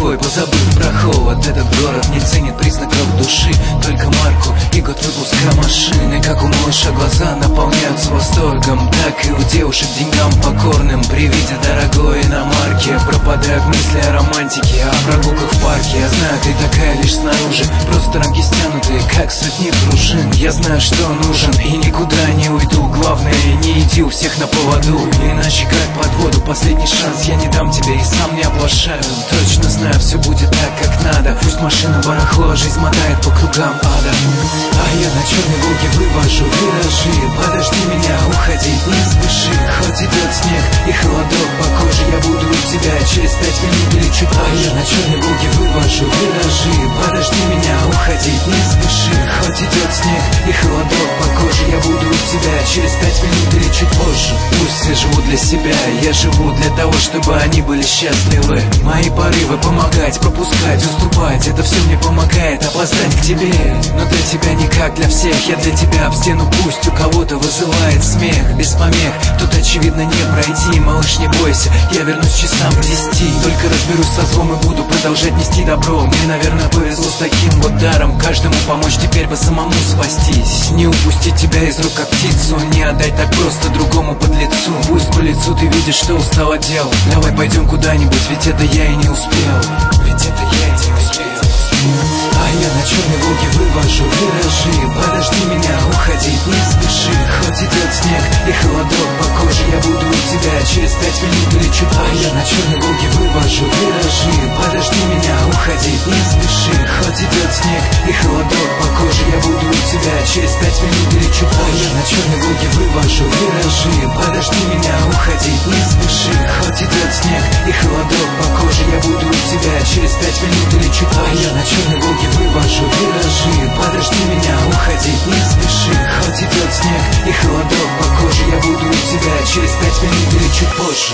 собой, позабыв про холод. Этот город не ценит признаков души, только марку и год выпуска машины. Как у малыша глаза наполняются восторгом, так и у девушек деньгам покорным. При виде дорогой иномарки пропадают мысли о романтике, о прогулках в парке. Я знаю, ты такая лишь снаружи, просто рамки стянутые, как сотни пружин. Я знаю, что нужен и никуда не уйду. Главное, не иди у всех на поводу, иначе как под воду. Последний шанс я не дам тебе и сам не оплошаю. Точно знаю, все будет так, как надо. Пусть машина барахло, жизнь мотает по кругам ада. А я на черной Волге вывожу виражи. Подожди меня, уходить не спеши. Хоть идет снег и холодок по коже, я буду у тебя через 5 минут или чуть позже. А я на черной Волге вывожу виражи. Подожди меня, уходить не спеши. Хоть идет снег и холодок по коже, я буду у тебя через 5 минут или чуть позже. Пусть все живут для себя, я живу для того, чтобы они были счастливы. Мои порывы помогать, пропускать, уступать, это все мне помогает опоздать к тебе. Но для тебя не как для всех, я для тебя в стену. Пусть у кого-то вызывает смех, без помех тут очевидно не пройти. Малыш, не бойся, я вернусь часам к 10. Только разберусь со злом и буду продолжать нести добро. Мне, наверное, повезло с таким вот даром. Каждому помочь теперь бы самому спастись. Не упустить тебя из рук как птицу, не отдать так просто другому подлецу. Пусть по лицу ты видишь, что устал от дел. Давай пойдем куда-нибудь, ведь это я и не успел. Ведь это я и не успел. А я на черной Волге вывожу виражи. Подожди меня, уходить не спеши. Хоть идет снег и холодок по коже, я буду у тебя через 5 минут или чуть позже. А я на черной Волге вывожу виражи. Подожди меня, уходить не спеши. Хоть идет снег и холодок по коже, я буду у тебя через 5 минут или чуть позже. А я на черной Волге вывожу виражи. Подожди меня, уходить не спеши. Хоть идет снег и холодок по коже, я буду у тебя через 5 минут или чуть позже. А я на черной Волге вывожу виражи. Подожди меня, уходить не спеши. Хоть идет снег и холодок по коже, я буду у тебя через 5 минут или чуть позже.